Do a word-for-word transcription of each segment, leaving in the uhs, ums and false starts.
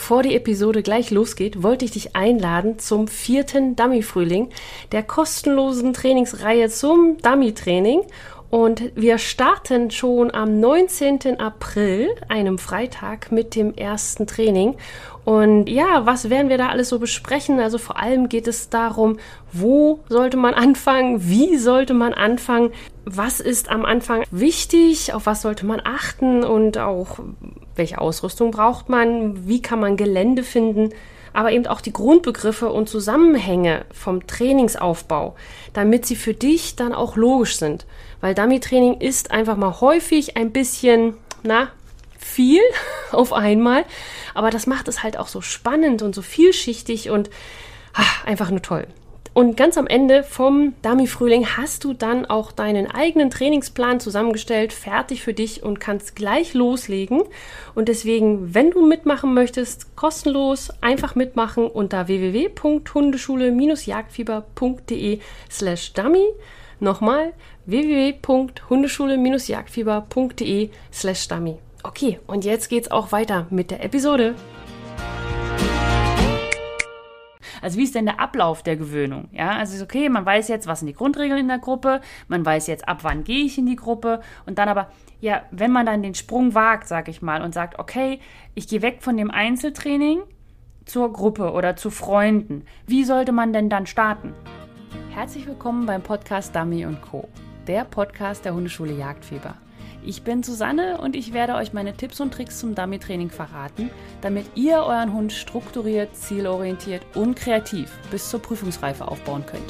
bevor die Episode gleich losgeht, wollte ich dich einladen zum vierten Dummy-Frühling, der kostenlosen Trainingsreihe zum Dummy-Training. Und wir starten schon am neunzehnten April, einem Freitag, mit dem ersten Training. Und ja, was werden wir da alles so besprechen? Also vor allem geht es darum, wo sollte man anfangen? Wie sollte man anfangen? Was ist am Anfang wichtig? Auf was sollte man achten? Und auch, welche Ausrüstung braucht man? Wie kann man Gelände finden? Aber eben auch die Grundbegriffe und Zusammenhänge vom Trainingsaufbau, damit sie für dich dann auch logisch sind. Weil Dummy-Training ist einfach mal häufig ein bisschen, na, viel auf einmal. Aber das macht es halt auch so spannend und so vielschichtig und ach, einfach nur toll. Und ganz am Ende vom Dummy-Frühling hast du dann auch deinen eigenen Trainingsplan zusammengestellt, fertig für dich und kannst gleich loslegen. Und deswegen, wenn du mitmachen möchtest, kostenlos einfach mitmachen unter w w w punkt hundeschule jagdfieber punkt d e slash dummy. Nochmal w w w punkt hundeschule jagdfieber punkt d e slash dummy. Okay, und jetzt geht's auch weiter mit der Episode. Also wie ist denn der Ablauf der Gewöhnung? Ja, also ist okay, man weiß jetzt, was sind die Grundregeln in der Gruppe, man weiß jetzt, ab wann gehe ich in die Gruppe und dann aber, ja, wenn man dann den Sprung wagt, sag ich mal, und sagt, okay, ich gehe weg von dem Einzeltraining zur Gruppe oder zu Freunden, wie sollte man denn dann starten? Herzlich willkommen beim Podcast Dummy und Co., der Podcast der Hundeschule Jagdfieber. Ich bin Susanne und ich werde euch meine Tipps und Tricks zum Dummy-Training verraten, damit ihr euren Hund strukturiert, zielorientiert und kreativ bis zur Prüfungsreife aufbauen könnt.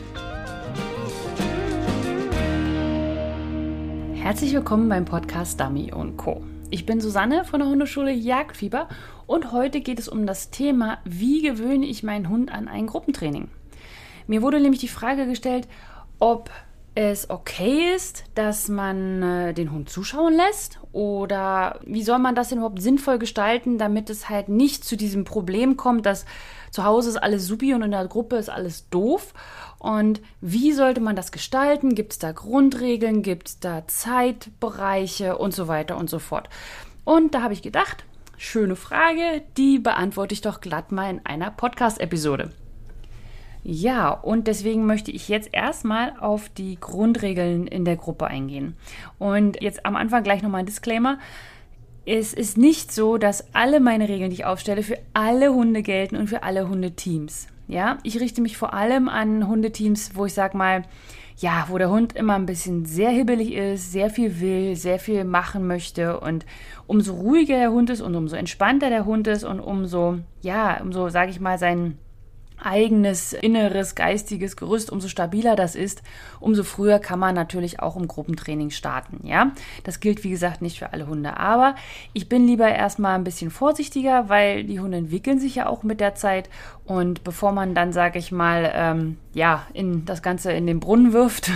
Herzlich willkommen beim Podcast Dummy und Co. Ich bin Susanne von der Hundeschule Jagdfieber und heute geht es um das Thema, wie gewöhne ich meinen Hund an ein Gruppentraining? Mir wurde nämlich die Frage gestellt, ob es okay ist, dass man äh, den Hund zuschauen lässt oder wie soll man das denn überhaupt sinnvoll gestalten, damit es halt nicht zu diesem Problem kommt, dass zu Hause ist alles supi und in der Gruppe ist alles doof. Und wie sollte man das gestalten? Gibt es da Grundregeln? Gibt es da Zeitbereiche und so weiter und so fort? Und da habe ich gedacht, schöne Frage, die beantworte ich doch glatt mal in einer Podcast-Episode. Ja, und deswegen möchte ich jetzt erstmal auf die Grundregeln in der Gruppe eingehen. Und jetzt am Anfang gleich nochmal ein Disclaimer. Es ist nicht so, dass alle meine Regeln, die ich aufstelle, für alle Hunde gelten und für alle Hundeteams. Ja, ich richte mich vor allem an Hundeteams, wo ich sag mal, ja, wo der Hund immer ein bisschen sehr hibbelig ist, sehr viel will, sehr viel machen möchte und umso ruhiger der Hund ist und umso entspannter der Hund ist und umso, ja, umso, sage ich mal, sein eigenes inneres, geistiges Gerüst, umso stabiler das ist, umso früher kann man natürlich auch im Gruppentraining starten, ja. Das gilt, wie gesagt, nicht für alle Hunde, aber ich bin lieber erstmal ein bisschen vorsichtiger, weil die Hunde entwickeln sich ja auch mit der Zeit und bevor man dann, sage ich mal, ähm, ja, in das Ganze in den Brunnen wirft,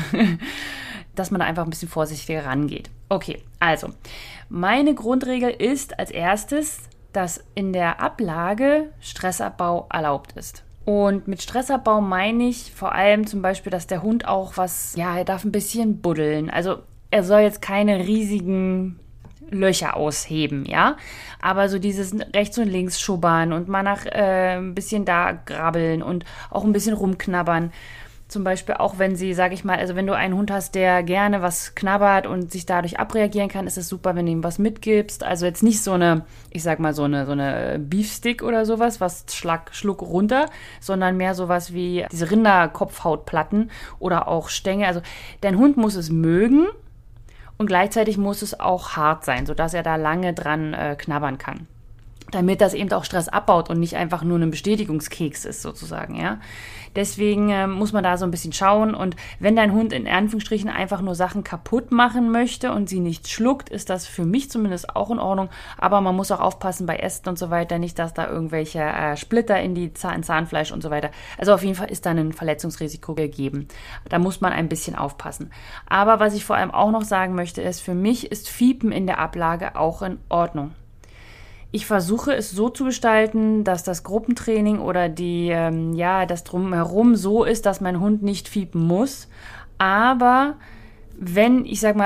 dass man da einfach ein bisschen vorsichtiger rangeht. Okay, also, meine Grundregel ist als erstes, dass in der Ablage Stressabbau erlaubt ist. Und mit Stressabbau meine ich vor allem zum Beispiel, dass der Hund auch was, ja, er darf ein bisschen buddeln. Also er soll jetzt keine riesigen Löcher ausheben, ja. Aber so dieses rechts und links schubbern und mal nach äh, ein bisschen da grabbeln und auch ein bisschen rumknabbern. Zum Beispiel auch wenn sie, sag ich mal, also wenn du einen Hund hast, der gerne was knabbert und sich dadurch abreagieren kann, ist es super, wenn du ihm was mitgibst. Also jetzt nicht so eine, ich sag mal so eine, so eine Beefstick oder sowas, was schlag, schluck runter, sondern mehr sowas wie diese Rinderkopfhautplatten oder auch Stängel. Also dein Hund muss es mögen und gleichzeitig muss es auch hart sein, sodass er da lange dran äh, knabbern kann. Damit das eben auch Stress abbaut und nicht einfach nur ein Bestätigungskeks ist sozusagen, ja. Deswegen äh, muss man da so ein bisschen schauen und wenn dein Hund in Anführungsstrichen einfach nur Sachen kaputt machen möchte und sie nicht schluckt, ist das für mich zumindest auch in Ordnung, aber man muss auch aufpassen bei Ästen und so weiter, nicht, dass da irgendwelche äh, Splitter in die Zahn, Zahnfleisch und so weiter, also auf jeden Fall ist da ein Verletzungsrisiko gegeben. Da muss man ein bisschen aufpassen. Aber was ich vor allem auch noch sagen möchte, ist, für mich ist Fiepen in der Ablage auch in Ordnung. Ich versuche es so zu gestalten, dass das Gruppentraining oder die, ähm, ja, das Drumherum so ist, dass mein Hund nicht fiepen muss. Aber wenn, ich sag mal,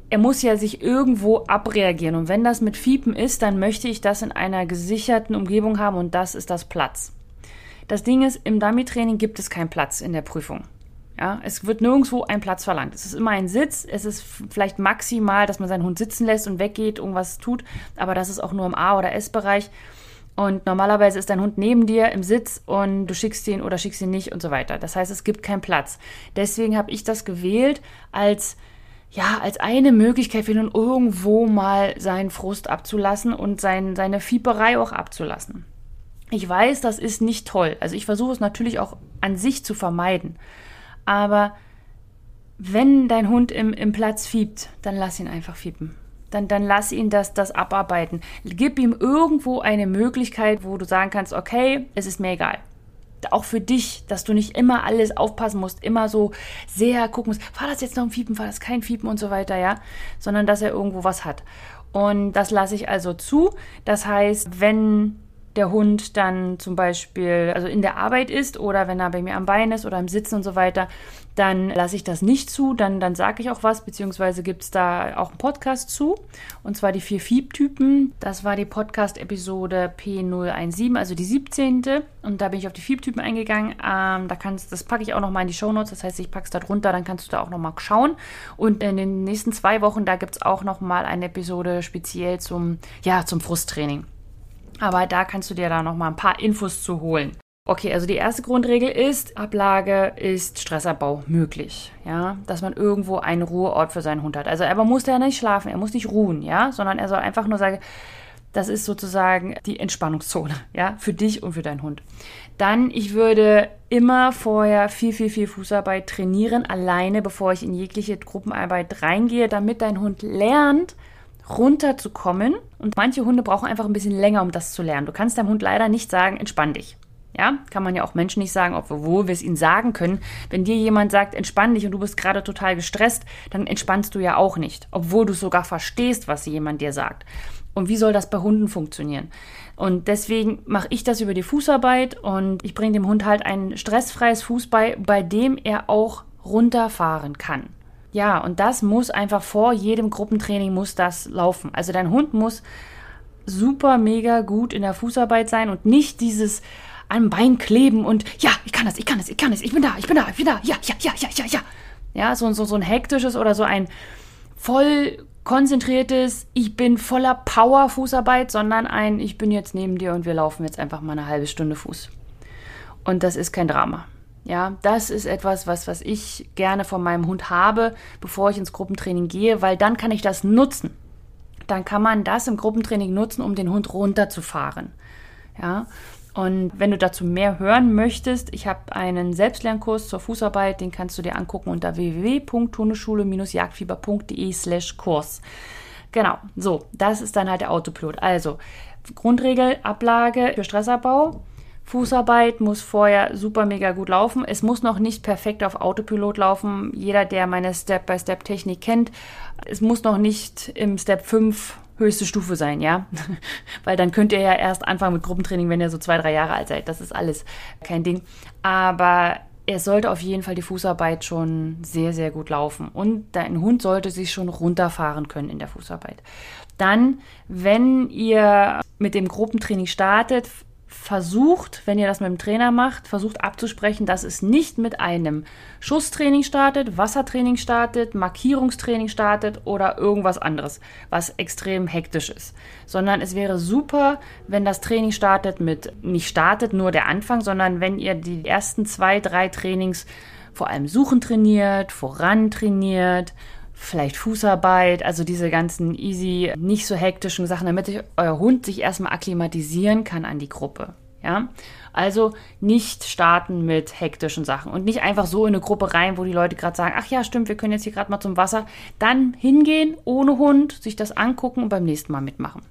er muss ja sich irgendwo abreagieren. Und wenn das mit Fiepen ist, dann möchte ich das in einer gesicherten Umgebung haben und das ist das Platz. Das Ding ist, im Dummy-Training gibt es keinen Platz in der Prüfung. Ja, es wird nirgendwo ein Platz verlangt. Es ist immer ein Sitz. Es ist vielleicht maximal, dass man seinen Hund sitzen lässt und weggeht, irgendwas tut. Aber das ist auch nur im A- oder S-Bereich. Und normalerweise ist dein Hund neben dir im Sitz und du schickst ihn oder schickst ihn nicht und so weiter. Das heißt, es gibt keinen Platz. Deswegen habe ich das gewählt als, ja, als eine Möglichkeit für ihn, irgendwo mal seinen Frust abzulassen und sein, seine Fieperei auch abzulassen. Ich weiß, das ist nicht toll. Also ich versuche es natürlich auch an sich zu vermeiden. Aber wenn dein Hund im, im Platz fiebt, dann lass ihn einfach fiepen. Dann, dann lass ihn das, das abarbeiten. Gib ihm irgendwo eine Möglichkeit, wo du sagen kannst, okay, es ist mir egal. Auch für dich, dass du nicht immer alles aufpassen musst, immer so sehr gucken musst, war das jetzt noch ein Fiepen, war das kein Fiepen und so weiter, ja, sondern dass er irgendwo was hat. Und das lasse ich also zu. Das heißt, wenn der Hund dann zum Beispiel also in der Arbeit ist oder wenn er bei mir am Bein ist oder im Sitzen und so weiter, dann lasse ich das nicht zu, dann, dann sage ich auch was, beziehungsweise gibt es da auch einen Podcast zu, und zwar die vier Fiebtypen. Das war die Podcast-Episode P null siebzehn, also die siebzehnte, und da bin ich auf die Fiebtypen eingegangen. Ähm, da kannst, das packe ich auch nochmal in die Shownotes, das heißt, ich packe es da drunter, dann kannst du da auch nochmal schauen. Und in den nächsten zwei Wochen, da gibt es auch nochmal eine Episode speziell zum, ja, zum Frusttraining. Aber da kannst du dir da nochmal ein paar Infos zu holen. Okay, also die erste Grundregel ist, Ablage ist Stressabbau möglich, ja, dass man irgendwo einen Ruheort für seinen Hund hat. Also er muss ja nicht schlafen, er muss nicht ruhen, ja, sondern er soll einfach nur sagen, das ist sozusagen die Entspannungszone, ja, für dich und für deinen Hund. Dann, ich würde immer vorher viel, viel, viel Fußarbeit trainieren, alleine, bevor ich in jegliche Gruppenarbeit reingehe, damit dein Hund lernt, runterzukommen. Und manche Hunde brauchen einfach ein bisschen länger, um das zu lernen. Du kannst deinem Hund leider nicht sagen, entspann dich. Ja, kann man ja auch Menschen nicht sagen, obwohl wir es ihnen sagen können. Wenn dir jemand sagt, entspann dich und du bist gerade total gestresst, dann entspannst du ja auch nicht, obwohl du sogar verstehst, was jemand dir sagt. Und wie soll das bei Hunden funktionieren? Und deswegen mache ich das über die Fußarbeit und ich bringe dem Hund halt ein stressfreies Fuß bei, bei dem er auch runterfahren kann. Ja, und das muss einfach vor jedem Gruppentraining muss das laufen. Also dein Hund muss super, mega gut in der Fußarbeit sein und nicht dieses am Bein kleben und ja, ich kann das, ich kann das, ich kann das, ich bin da, ich bin da, ich bin da, ja, ja, ja, ja, ja, ja. Ja, so, so, so ein hektisches oder so ein voll konzentriertes, ich bin voller Power Fußarbeit, sondern ein, ich bin jetzt neben dir und wir laufen jetzt einfach mal eine halbe Stunde Fuß. Und das ist kein Drama. Ja, das ist etwas, was, was ich gerne von meinem Hund habe, bevor ich ins Gruppentraining gehe, weil dann kann ich das nutzen. Dann kann man das im Gruppentraining nutzen, um den Hund runterzufahren. Ja, und wenn du dazu mehr hören möchtest, ich habe einen Selbstlernkurs zur Fußarbeit, den kannst du dir angucken unter w w w punkt hundeschule Bindestrich jagdfieber punkt de slash Kurs. Genau, so, das ist dann halt der Autopilot. Also, Grundregel, Ablage für Stressabbau. Fußarbeit muss vorher super mega gut laufen. Es muss noch nicht perfekt auf Autopilot laufen. Jeder, der meine Step-by-Step-Technik kennt, es muss noch nicht im Step fünf höchste Stufe sein, ja. Weil dann könnt ihr ja erst anfangen mit Gruppentraining, wenn ihr so zwei, drei Jahre alt seid. Das ist alles kein Ding. Aber es sollte auf jeden Fall die Fußarbeit schon sehr, sehr gut laufen. Und dein Hund sollte sich schon runterfahren können in der Fußarbeit. Dann, wenn ihr mit dem Gruppentraining startet, versucht, wenn ihr das mit dem Trainer macht, versucht abzusprechen, dass es nicht mit einem Schusstraining startet, Wassertraining startet, Markierungstraining startet oder irgendwas anderes, was extrem hektisch ist. Sondern es wäre super, wenn das Training startet mit, nicht startet nur der Anfang, sondern wenn ihr die ersten zwei, drei Trainings vor allem Suchen trainiert, voran trainiert, vielleicht Fußarbeit, also diese ganzen easy, nicht so hektischen Sachen, damit sich euer Hund sich erstmal akklimatisieren kann an die Gruppe. Ja? Also nicht starten mit hektischen Sachen und nicht einfach so in eine Gruppe rein, wo die Leute gerade sagen, ach ja, stimmt, wir können jetzt hier gerade mal zum Wasser. Dann hingehen, ohne Hund, sich das angucken und beim nächsten Mal mitmachen.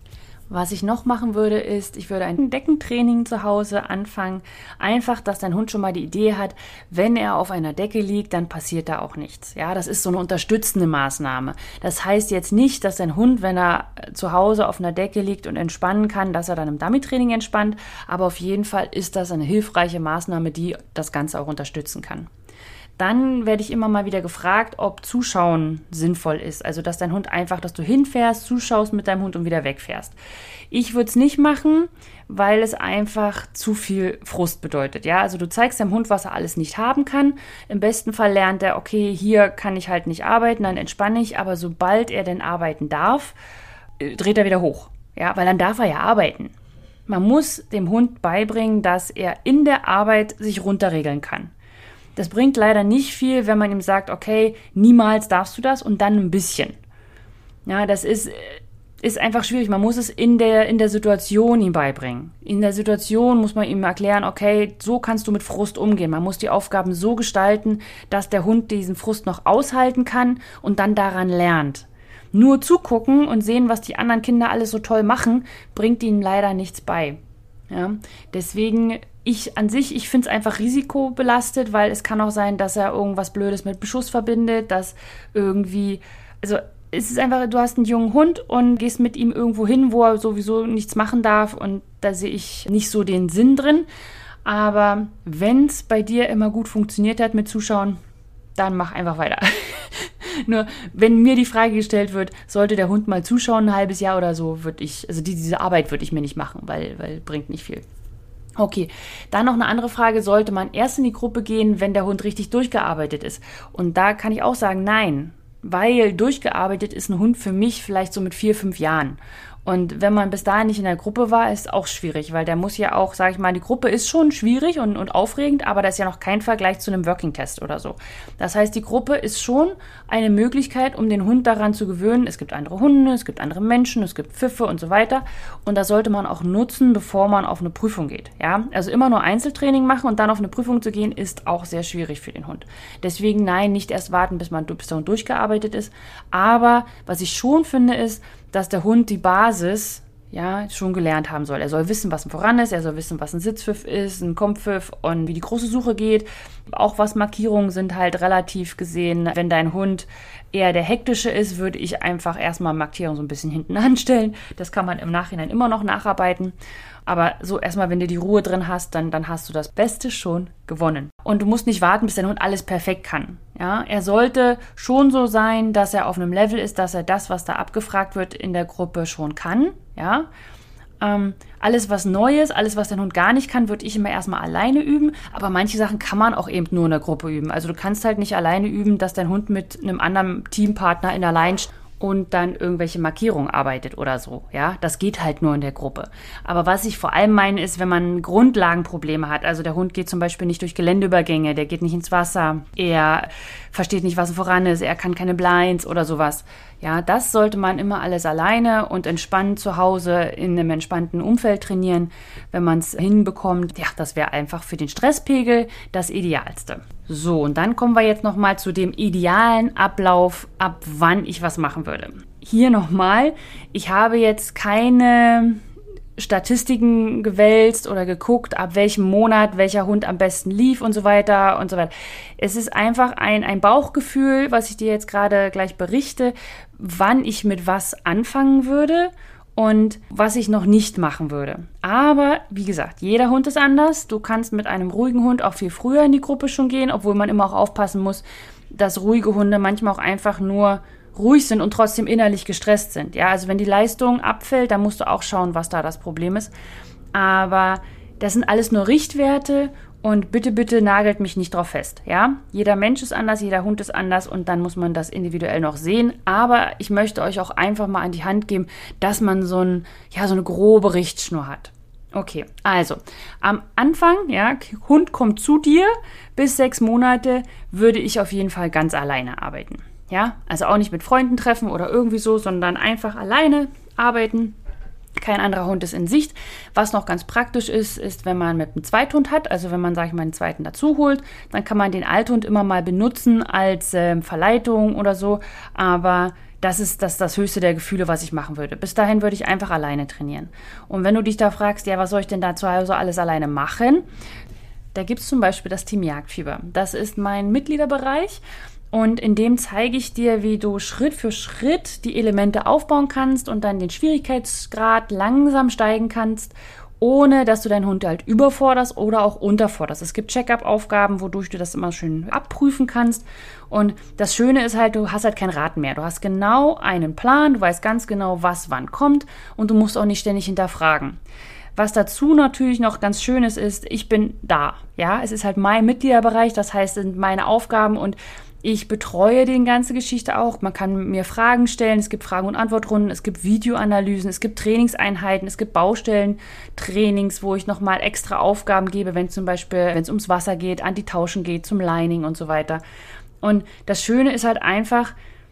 Was ich noch machen würde, ist, ich würde ein Deckentraining zu Hause anfangen. Einfach, dass dein Hund schon mal die Idee hat, wenn er auf einer Decke liegt, dann passiert da auch nichts. Ja, das ist so eine unterstützende Maßnahme. Das heißt jetzt nicht, dass dein Hund, wenn er zu Hause auf einer Decke liegt und entspannen kann, dass er dann im Dummy-Training entspannt. Aber auf jeden Fall ist das eine hilfreiche Maßnahme, die das Ganze auch unterstützen kann. dann werde ich immer mal wieder gefragt, ob Zuschauen sinnvoll ist. Also, dass dein Hund einfach, dass du hinfährst, zuschaust mit deinem Hund und wieder wegfährst. Ich würde es nicht machen, weil es einfach zu viel Frust bedeutet. Ja, also du zeigst deinem Hund, was er alles nicht haben kann. Im besten Fall lernt er, okay, hier kann ich halt nicht arbeiten, dann entspanne ich. Aber sobald er denn arbeiten darf, dreht er wieder hoch. Ja, weil dann darf er ja arbeiten. Man muss dem Hund beibringen, dass er in der Arbeit sich runterregeln kann. Das bringt leider nicht viel, wenn man ihm sagt, okay, niemals darfst du das und dann ein bisschen. Ja, das ist, ist einfach schwierig. Man muss es in der, in der Situation ihm beibringen. In der Situation muss man ihm erklären, okay, so kannst du mit Frust umgehen. Man muss die Aufgaben so gestalten, dass der Hund diesen Frust noch aushalten kann und dann daran lernt. Nur zugucken und sehen, was die anderen Kinder alles so toll machen, bringt ihnen leider nichts bei. Ja, deswegen, ich an sich, ich finde es einfach risikobelastet, weil es kann auch sein, dass er irgendwas Blödes mit Beschuss verbindet, dass irgendwie, also es ist einfach, du hast einen jungen Hund und gehst mit ihm irgendwo hin, wo er sowieso nichts machen darf und da sehe ich nicht so den Sinn drin. Aber wenn es bei dir immer gut funktioniert hat mit Zuschauen, dann mach einfach weiter. Nur, wenn mir die Frage gestellt wird, sollte der Hund mal zuschauen, ein halbes Jahr oder so, würde ich, also die, diese Arbeit würde ich mir nicht machen, weil, weil bringt nicht viel. Okay, dann noch eine andere Frage, sollte man erst in die Gruppe gehen, wenn der Hund richtig durchgearbeitet ist? Und da kann ich auch sagen, nein, weil durchgearbeitet ist ein Hund für mich vielleicht so mit vier, fünf Jahren. Und wenn man bis dahin nicht in der Gruppe war, ist auch schwierig, weil der muss ja auch, sage ich mal, die Gruppe ist schon schwierig und, und aufregend, aber das ist ja noch kein Vergleich zu einem Working-Test oder so. Das heißt, die Gruppe ist schon eine Möglichkeit, um den Hund daran zu gewöhnen. Es gibt andere Hunde, es gibt andere Menschen, es gibt Pfiffe und so weiter. Und das sollte man auch nutzen, bevor man auf eine Prüfung geht. Ja? Also immer nur Einzeltraining machen und dann auf eine Prüfung zu gehen, ist auch sehr schwierig für den Hund. Deswegen nein, nicht erst warten, bis man bis der Hund durchgearbeitet ist. Aber was ich schon finde, ist, dass der Hund die Basis ja schon gelernt haben soll. Er soll wissen, was ein Voran ist, er soll wissen, was ein Sitzpfiff ist, ein Kommpfiff und wie die große Suche geht. Auch was Markierungen sind halt relativ gesehen. Wenn dein Hund eher der hektische ist, würde ich einfach erstmal Markierungen so ein bisschen hinten anstellen. Das kann man im Nachhinein immer noch nacharbeiten. Aber so erstmal, wenn du die Ruhe drin hast, dann, dann hast du das Beste schon gewonnen. Und du musst nicht warten, bis dein Hund alles perfekt kann. Ja, er sollte schon so sein, dass er auf einem Level ist, dass er das, was da abgefragt wird, in der Gruppe schon kann. Ja, ähm, alles, was neu ist, alles, was dein Hund gar nicht kann, würde ich immer erstmal alleine üben. Aber manche Sachen kann man auch eben nur in der Gruppe üben. Also du kannst halt nicht alleine üben, dass dein Hund mit einem anderen Teampartner in der Line und dann irgendwelche Markierungen arbeitet oder so, ja, das geht halt nur in der Gruppe. Aber was ich vor allem meine, ist, wenn man Grundlagenprobleme hat, also der Hund geht zum Beispiel nicht durch Geländeübergänge, der geht nicht ins Wasser, er versteht nicht, was voran ist, er kann keine Blinds oder sowas, ja, das sollte man immer alles alleine und entspannt zu Hause in einem entspannten Umfeld trainieren, wenn man es hinbekommt. Ja, das wäre einfach für den Stresspegel das Idealste. So, und dann kommen wir jetzt nochmal zu dem idealen Ablauf, ab wann ich was machen würde. Hier nochmal, ich habe jetzt keine Statistiken gewälzt oder geguckt, ab welchem Monat welcher Hund am besten lief und so weiter und so weiter. Es ist einfach ein, ein Bauchgefühl, was ich dir jetzt gerade gleich berichte, wann ich mit was anfangen würde und was ich noch nicht machen würde. Aber, wie gesagt, jeder Hund ist anders. Du kannst mit einem ruhigen Hund auch viel früher in die Gruppe schon gehen, obwohl man immer auch aufpassen muss, dass ruhige Hunde manchmal auch einfach nur ruhig sind und trotzdem innerlich gestresst sind. Ja, also wenn die Leistung abfällt, dann musst du auch schauen, was da das Problem ist. Aber das sind alles nur Richtwerte und bitte, bitte nagelt mich nicht drauf fest. Ja, jeder Mensch ist anders, jeder Hund ist anders und dann muss man das individuell noch sehen. Aber ich möchte euch auch einfach mal an die Hand geben, dass man so, ein, ja, so eine grobe Richtschnur hat. Okay, also am Anfang, ja, Hund kommt zu dir, bis sechs Monate würde ich auf jeden Fall ganz alleine arbeiten. Ja, also auch nicht mit Freunden treffen oder irgendwie so, sondern einfach alleine arbeiten. Kein anderer Hund ist in Sicht. Was noch ganz praktisch ist, ist, wenn man mit einem Zweithund hat, also wenn man, sage ich mal, einen zweiten dazu holt, dann kann man den Althund immer mal benutzen als äh, Verleitung oder so. Aber das ist das, das höchste der Gefühle, was ich machen würde. Bis dahin würde ich einfach alleine trainieren. Und wenn du dich da fragst, ja, was soll ich denn da zu Hause alles alleine machen? Da gibt es zum Beispiel das Team Jagdfieber. Das ist mein Mitgliederbereich. Und in dem zeige ich dir, wie du Schritt für Schritt die Elemente aufbauen kannst und dann den Schwierigkeitsgrad langsam steigen kannst ohne dass du deinen Hund halt überforderst oder auch unterforderst. Es gibt Check-up-Aufgaben, wodurch du das immer schön abprüfen kannst. Und das Schöne ist halt, du hast halt kein Rad mehr. Du hast genau einen Plan, du weißt ganz genau, was wann kommt und du musst auch nicht ständig hinterfragen. Was dazu natürlich noch ganz Schönes ist, ich bin da. Ja, es ist halt mein Mitgliederbereich, das heißt, es sind meine Aufgaben und ich betreue die ganze Geschichte auch. Man kann mir Fragen stellen, es gibt Fragen- und Antwortrunden, es gibt Videoanalysen, es gibt Trainingseinheiten, es gibt Baustellentrainings, wo ich nochmal extra Aufgaben gebe, wenn zum Beispiel, wenn es ums Wasser geht, Antitauschen geht, zum Lining und so weiter. Und das Schöne ist halt einfach,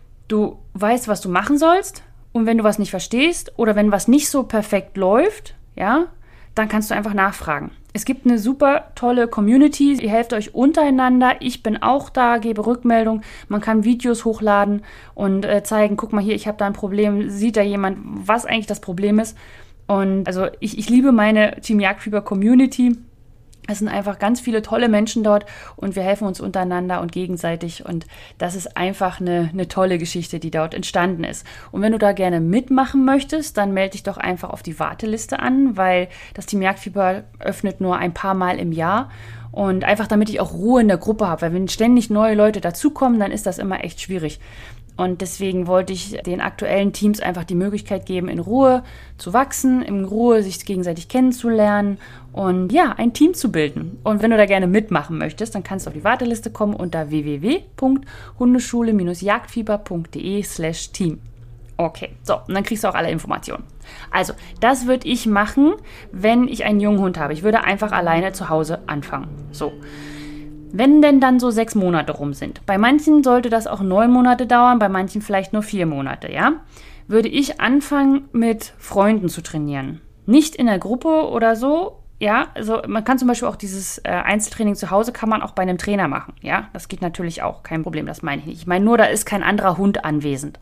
du weißt, was du machen sollst und wenn du was nicht verstehst oder wenn was nicht so perfekt läuft, ja, dann kannst du einfach nachfragen. Es gibt eine super tolle Community, ihr helft euch untereinander, ich bin auch da, gebe Rückmeldung, man kann Videos hochladen und äh, zeigen, guck mal hier, ich habe da ein Problem, sieht da jemand, was eigentlich das Problem ist. Und also ich, ich liebe meine Team Jagdfieber Community. Es sind einfach ganz viele tolle Menschen dort und wir helfen uns untereinander und gegenseitig und das ist einfach eine, eine tolle Geschichte, die dort entstanden ist. Und wenn du da gerne mitmachen möchtest, dann melde dich doch einfach auf die Warteliste an, weil das Team Jagdfieber öffnet nur ein paar Mal im Jahr und einfach damit ich auch Ruhe in der Gruppe habe, weil wenn ständig neue Leute dazukommen, dann ist das immer echt schwierig. Und deswegen wollte ich den aktuellen Teams einfach die Möglichkeit geben, in Ruhe zu wachsen, in Ruhe sich gegenseitig kennenzulernen und ja, ein Team zu bilden. Und wenn du da gerne mitmachen möchtest, dann kannst du auf die Warteliste kommen unter w w w punkt hundeschule jagdfieber punkt de slash team. Okay, so, und dann kriegst du auch alle Informationen. Also, das würde ich machen, wenn ich einen jungen Hund habe. Ich würde einfach alleine zu Hause anfangen. So. Wenn denn dann so sechs Monate rum sind, bei manchen sollte das auch neun Monate dauern, bei manchen vielleicht nur vier Monate, ja, würde ich anfangen mit Freunden zu trainieren. Nicht in der Gruppe oder so, ja, also man kann zum Beispiel auch dieses äh, Einzeltraining zu Hause kann man auch bei einem Trainer machen, ja, das geht natürlich auch, kein Problem, das meine ich nicht. Ich meine nur, da ist kein anderer Hund anwesend.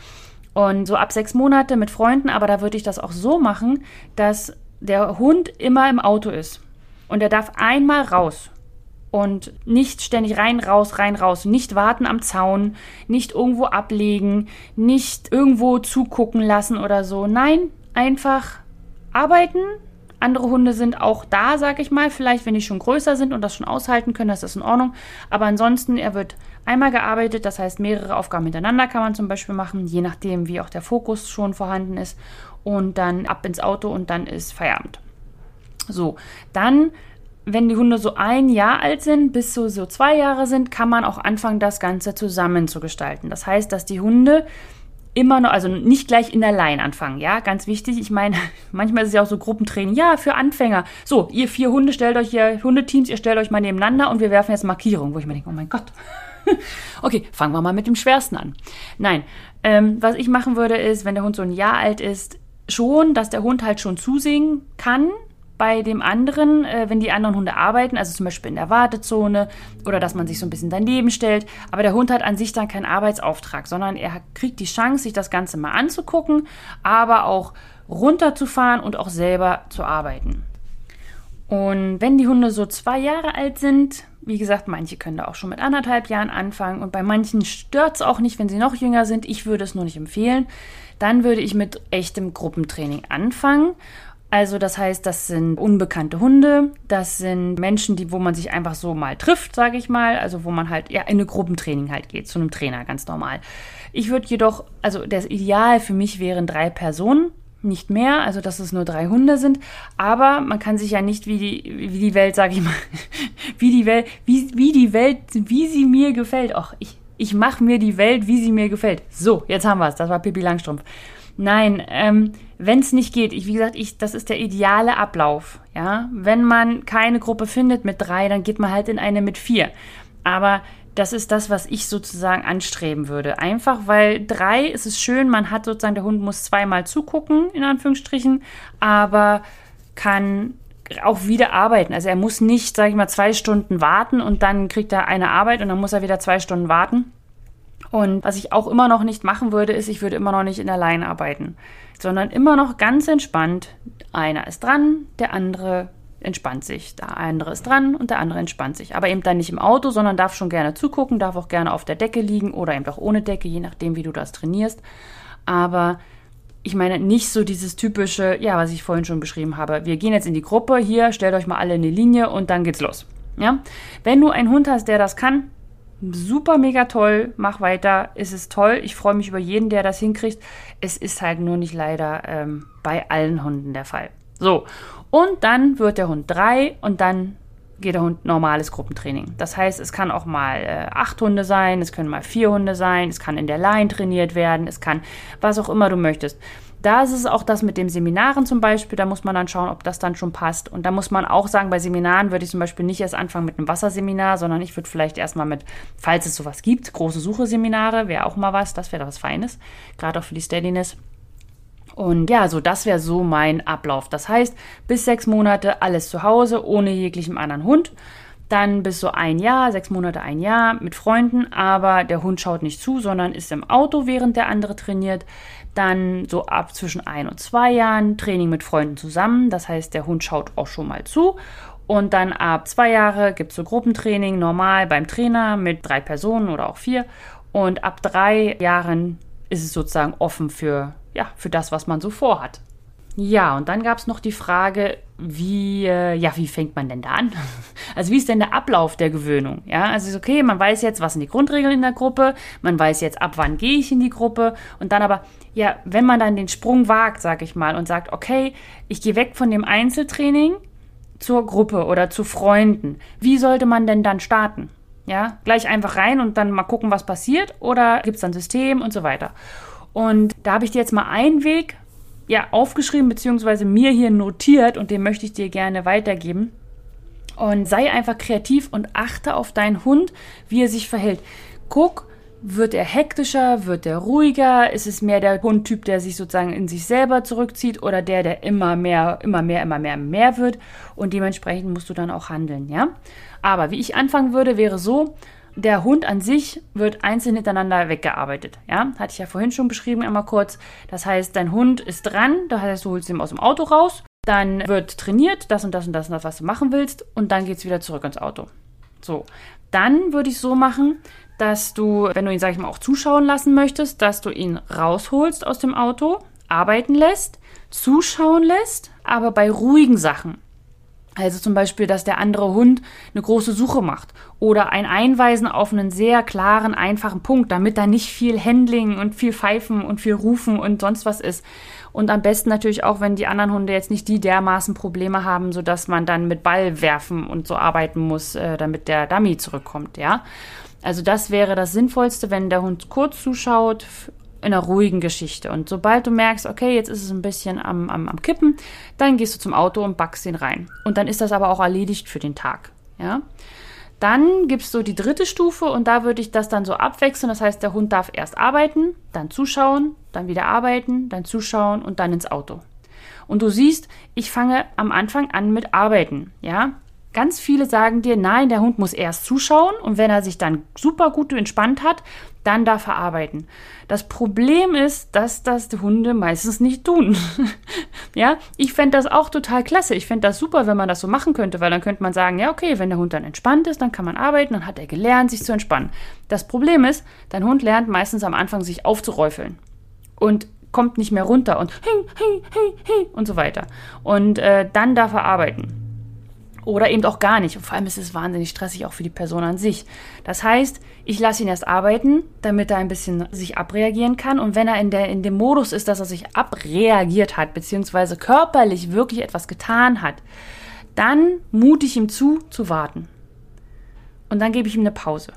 Und so ab sechs Monate mit Freunden, aber da würde ich das auch so machen, dass der Hund immer im Auto ist und er darf einmal raus. Und nicht ständig rein, raus, rein, raus. Nicht warten am Zaun, nicht irgendwo ablegen, nicht irgendwo zugucken lassen oder so. Nein, einfach arbeiten. Andere Hunde sind auch da, sag ich mal. Vielleicht, wenn die schon größer sind und das schon aushalten können, das ist in Ordnung. Aber ansonsten, er wird einmal gearbeitet. Das heißt, mehrere Aufgaben hintereinander kann man zum Beispiel machen, je nachdem, wie auch der Fokus schon vorhanden ist. Und dann ab ins Auto und dann ist Feierabend. So, dann... Wenn die Hunde so ein Jahr alt sind, bis so, so zwei Jahre sind, kann man auch anfangen, das Ganze zusammen zu gestalten. Das heißt, dass die Hunde immer noch, also nicht gleich in der Line anfangen, ja, ganz wichtig. Ich meine, manchmal ist es ja auch so Gruppentraining, ja, für Anfänger. So, ihr vier Hunde, stellt euch hier, Hundeteams, ihr stellt euch mal nebeneinander und wir werfen jetzt Markierungen, wo ich mir denke, oh mein Gott. Okay, fangen wir mal mit dem Schwersten an. Nein, ähm, was ich machen würde, ist, wenn der Hund so ein Jahr alt ist, schon, dass der Hund halt schon zusehen kann, bei dem anderen, äh, wenn die anderen Hunde arbeiten, also zum Beispiel in der Wartezone oder dass man sich so ein bisschen daneben stellt. Aber der Hund hat an sich dann keinen Arbeitsauftrag, sondern er kriegt die Chance, sich das Ganze mal anzugucken, aber auch runterzufahren und auch selber zu arbeiten. Und wenn die Hunde so zwei Jahre alt sind, wie gesagt, manche können da auch schon mit anderthalb Jahren anfangen und bei manchen stört es auch nicht, wenn sie noch jünger sind. Ich würde es nur nicht empfehlen. Dann würde ich mit echtem Gruppentraining anfangen. Also das heißt, das sind unbekannte Hunde, das sind Menschen, die, wo man sich einfach so mal trifft, sage ich mal, also wo man halt ja in eine Gruppentraining halt geht, zu einem Trainer, ganz normal. Ich würde jedoch, also das Ideal für mich wären drei Personen, nicht mehr, also dass es nur drei Hunde sind, aber man kann sich ja nicht wie die, wie die Welt, sage ich mal, wie die Welt, wie, wie die Welt, wie sie mir gefällt. Och, ich, ich mache mir die Welt, wie sie mir gefällt. So, jetzt haben wir es, das war Pippi Langstrumpf. Nein, ähm, wenn es nicht geht, ich, wie gesagt, ich, das ist der ideale Ablauf, ja. Wenn man keine Gruppe findet mit drei, dann geht man halt in eine mit vier. Aber das ist das, was ich sozusagen anstreben würde. Einfach, weil drei ist es schön, man hat sozusagen, der Hund muss zweimal zugucken, in Anführungsstrichen, aber kann auch wieder arbeiten. Also er muss nicht, sage ich mal, zwei Stunden warten und dann kriegt er eine Arbeit und dann muss er wieder zwei Stunden warten. Und was ich auch immer noch nicht machen würde, ist, ich würde immer noch nicht in der Line arbeiten, sondern immer noch ganz entspannt. Einer ist dran, der andere entspannt sich. Der andere ist dran und der andere entspannt sich. Aber eben dann nicht im Auto, sondern darf schon gerne zugucken, darf auch gerne auf der Decke liegen oder eben auch ohne Decke, je nachdem, wie du das trainierst. Aber ich meine, nicht so dieses typische, ja, was ich vorhin schon beschrieben habe. Wir gehen jetzt in die Gruppe, hier, stellt euch mal alle in die Linie und dann geht's los. Ja? Wenn du einen Hund hast, der das kann, super, mega toll, mach weiter, es ist toll. Ich freue mich über jeden, der das hinkriegt. Es ist halt nur nicht leider ähm, bei allen Hunden der Fall. So, und dann wird der Hund drei und dann geht der Hund normales Gruppentraining. Das heißt, es kann auch mal äh, acht Hunde sein, es können mal vier Hunde sein, es kann in der Line trainiert werden, es kann was auch immer du möchtest. Da ist es auch das mit den Seminaren zum Beispiel, da muss man dann schauen, ob das dann schon passt. Und da muss man auch sagen, bei Seminaren würde ich zum Beispiel nicht erst anfangen mit einem Wasserseminar, sondern ich würde vielleicht erstmal mit, falls es sowas gibt, große Suche-Seminare, wäre auch mal was, das wäre was Feines, gerade auch für die Steadiness. Und ja, so das wäre so mein Ablauf. Das heißt, bis sechs Monate alles zu Hause, ohne jeglichem anderen Hund. Dann bis so ein Jahr, sechs Monate, ein Jahr mit Freunden, aber der Hund schaut nicht zu, sondern ist im Auto, während der andere trainiert. Dann so ab zwischen ein und zwei Jahren Training mit Freunden zusammen. Das heißt, der Hund schaut auch schon mal zu. Und dann ab zwei Jahre gibt es so Gruppentraining, normal beim Trainer mit drei Personen oder auch vier. Und ab drei Jahren ist es sozusagen offen für ja, für das, was man so vorhat. Ja, und dann gab es noch die Frage, wie, äh, ja, wie fängt man denn da an? Also wie ist denn der Ablauf der Gewöhnung? Ja, also ist okay, man weiß jetzt, was sind die Grundregeln in der Gruppe, man weiß jetzt, ab wann gehe ich in die Gruppe und dann aber, ja, wenn man dann den Sprung wagt, sag ich mal, und sagt, okay, ich gehe weg von dem Einzeltraining zur Gruppe oder zu Freunden, wie sollte man denn dann starten? Ja, gleich einfach rein und dann mal gucken, was passiert oder gibt es dann ein System und so weiter. Und da habe ich dir jetzt mal einen Weg ja, aufgeschrieben, beziehungsweise mir hier notiert und den möchte ich dir gerne weitergeben. Und sei einfach kreativ und achte auf deinen Hund, wie er sich verhält. Guck, wird er hektischer, wird er ruhiger? Ist es mehr der Hundtyp, der sich sozusagen in sich selber zurückzieht oder der, der immer mehr, immer mehr, immer mehr, mehr wird? Und dementsprechend musst du dann auch handeln, ja? Aber wie ich anfangen würde, wäre so, der Hund an sich wird einzeln hintereinander weggearbeitet. Ja, hatte ich ja vorhin schon beschrieben, einmal kurz. Das heißt, dein Hund ist dran, das heißt, du holst ihn aus dem Auto raus, dann wird trainiert, das und das und das und das, was du machen willst, und dann geht es wieder zurück ins Auto. So, dann würde ich so machen, dass du, wenn du ihn, sag ich mal, auch zuschauen lassen möchtest, dass du ihn rausholst aus dem Auto, arbeiten lässt, zuschauen lässt, aber bei ruhigen Sachen. Also zum Beispiel, dass der andere Hund eine große Suche macht oder ein Einweisen auf einen sehr klaren, einfachen Punkt, damit da nicht viel Handling und viel Pfeifen und viel Rufen und sonst was ist. Und am besten natürlich auch, wenn die anderen Hunde jetzt nicht die dermaßen Probleme haben, sodass man dann mit Ball werfen und so arbeiten muss, äh, damit der Dummy zurückkommt, ja. Also das wäre das Sinnvollste, wenn der Hund kurz zuschaut, in einer ruhigen Geschichte. Und sobald du merkst, okay, jetzt ist es ein bisschen am, am, am Kippen, dann gehst du zum Auto und backst ihn rein. Und dann ist das aber auch erledigt für den Tag. Ja? Dann gibst du die dritte Stufe und da würde ich das dann so abwechseln. Das heißt, der Hund darf erst arbeiten, dann zuschauen, dann wieder arbeiten, dann zuschauen und dann ins Auto. Und du siehst, ich fange am Anfang an mit Arbeiten. Ja? Ganz viele sagen dir, nein, der Hund muss erst zuschauen und wenn er sich dann super gut entspannt hat, dann darf er arbeiten. Das Problem ist, dass das die Hunde meistens nicht tun. Ja, ich fände das auch total klasse. Ich fände das super, wenn man das so machen könnte, weil dann könnte man sagen, ja okay, wenn der Hund dann entspannt ist, dann kann man arbeiten, dann hat er gelernt, sich zu entspannen. Das Problem ist, dein Hund lernt meistens am Anfang, sich aufzuräufeln und kommt nicht mehr runter und hey, hey, hey, hey und so weiter. Und äh, dann darf er arbeiten. Oder eben auch gar nicht. Und vor allem ist es wahnsinnig stressig auch für die Person an sich. Das heißt, ich lasse ihn erst arbeiten, damit er ein bisschen sich abreagieren kann. Und wenn er in, der, in dem Modus ist, dass er sich abreagiert hat, beziehungsweise körperlich wirklich etwas getan hat, dann mute ich ihm zu, zu warten. Und dann gebe ich ihm eine Pause.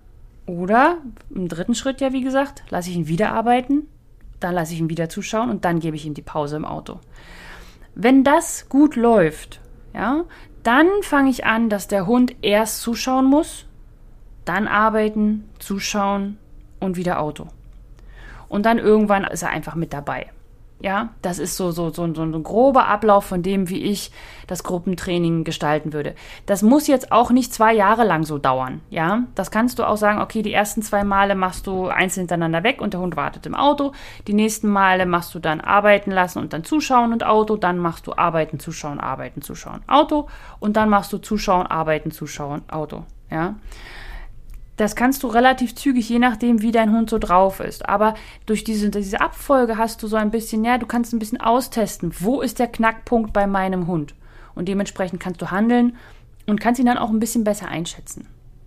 Oder im dritten Schritt, ja wie gesagt, lasse ich ihn wieder arbeiten, dann lasse ich ihn wieder zuschauen und dann gebe ich ihm die Pause im Auto. Wenn das gut läuft, ja, dann fange ich an, dass der Hund erst zuschauen muss, dann arbeiten, zuschauen und wieder Auto. Und dann irgendwann ist er einfach mit dabei. Ja, das ist so, so, so, so ein grober Ablauf von dem, wie ich das Gruppentraining gestalten würde. Das muss jetzt auch nicht zwei Jahre lang so dauern. Ja, das kannst du auch sagen, okay, die ersten zwei Male machst du einzeln hintereinander weg und der Hund wartet im Auto. Die nächsten Male machst du dann arbeiten lassen und dann zuschauen und Auto. Dann machst du arbeiten, zuschauen, arbeiten, zuschauen, Auto. Und dann machst du zuschauen, arbeiten, zuschauen, Auto. Ja. Das kannst du relativ zügig, je nachdem, wie dein Hund so drauf ist. Aber durch diese, diese Abfolge hast du so ein bisschen, ja, du kannst ein bisschen austesten, wo ist der Knackpunkt bei meinem Hund. Und dementsprechend kannst du handeln und kannst ihn dann auch ein bisschen besser einschätzen.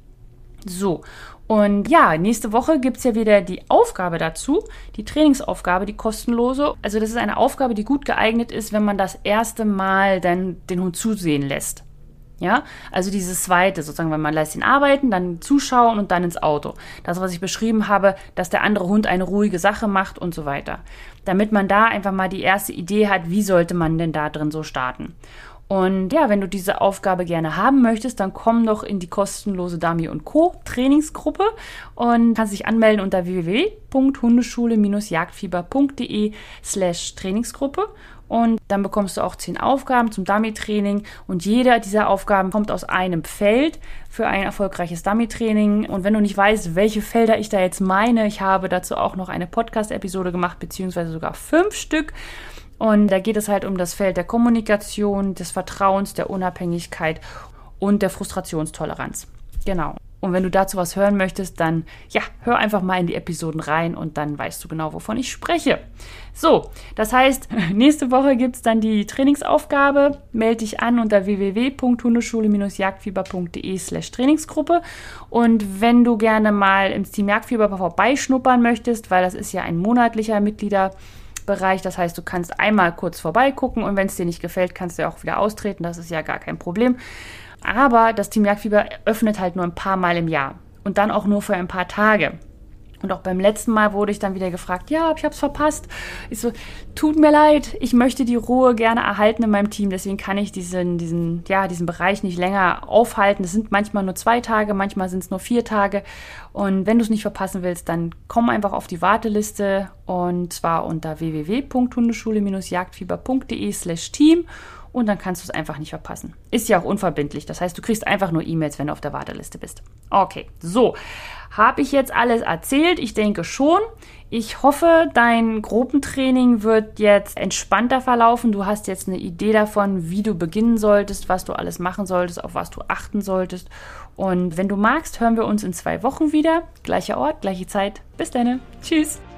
So, und ja, nächste Woche gibt es ja wieder die Aufgabe dazu, die Trainingsaufgabe, die kostenlose. Also das ist eine Aufgabe, die gut geeignet ist, wenn man das erste Mal dann den Hund zusehen lässt. Ja, also dieses zweite, sozusagen, wenn man lässt ihn arbeiten, dann zuschauen und dann ins Auto. Das, was ich beschrieben habe, dass der andere Hund eine ruhige Sache macht und so weiter. Damit man da einfach mal die erste Idee hat, wie sollte man denn da drin so starten. Und ja, wenn du diese Aufgabe gerne haben möchtest, dann komm doch in die kostenlose Dami und Co. Trainingsgruppe und kannst dich anmelden unter w w w punkt hundeschule Bindestrich jagdfieber punkt d e slash Trainingsgruppe. Und dann bekommst du auch zehn Aufgaben zum Dummy-Training und jeder dieser Aufgaben kommt aus einem Feld für ein erfolgreiches Dummy-Training. Und wenn du nicht weißt, welche Felder ich da jetzt meine, ich habe dazu auch noch eine Podcast-Episode gemacht, beziehungsweise sogar fünf Stück. Und da geht es halt um das Feld der Kommunikation, des Vertrauens, der Unabhängigkeit und der Frustrationstoleranz. Genau. Und wenn du dazu was hören möchtest, dann ja, hör einfach mal in die Episoden rein und dann weißt du genau, wovon ich spreche. So, das heißt, nächste Woche gibt es dann die Trainingsaufgabe. Melde dich an unter w w w punkt hundeschule Bindestrich jagdfieber punkt d e slash Trainingsgruppe. Und wenn du gerne mal im Team Jagdfieber vorbeischnuppern möchtest, weil das ist ja ein monatlicher Mitgliederbereich, das heißt, du kannst einmal kurz vorbeigucken und wenn es dir nicht gefällt, kannst du auch wieder austreten, das ist ja gar kein Problem. Aber das Team Jagdfieber öffnet halt nur ein paar Mal im Jahr und dann auch nur für ein paar Tage. Und auch beim letzten Mal wurde ich dann wieder gefragt, ja, ich habe es verpasst. Ich so, tut mir leid, ich möchte die Ruhe gerne erhalten in meinem Team, deswegen kann ich diesen, diesen, ja, diesen Bereich nicht länger aufhalten. Es sind manchmal nur zwei Tage, manchmal sind es nur vier Tage. Und wenn du es nicht verpassen willst, dann komm einfach auf die Warteliste und zwar unter w w w punkt hundeschule Bindestrich jagdfieber punkt d e slash team. Und dann kannst du es einfach nicht verpassen. Ist ja auch unverbindlich. Das heißt, du kriegst einfach nur E-Mails, wenn du auf der Warteliste bist. Okay, so. Habe ich jetzt alles erzählt? Ich denke schon. Ich hoffe, dein Gruppentraining wird jetzt entspannter verlaufen. Du hast jetzt eine Idee davon, wie du beginnen solltest, was du alles machen solltest, auf was du achten solltest. Und wenn du magst, hören wir uns in zwei Wochen wieder. Gleicher Ort, gleiche Zeit. Bis dann. Tschüss.